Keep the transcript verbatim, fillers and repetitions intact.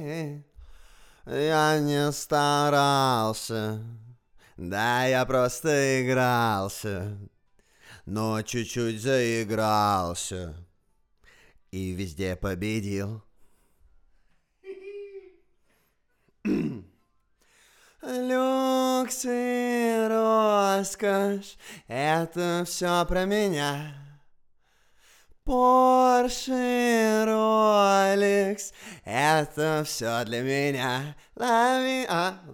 Я не старался, да я просто игрался, но чуть-чуть заигрался и везде победил. Люкс и роскошь — это все про меня. Порш и Ролекс — это все для меня. Лови, а,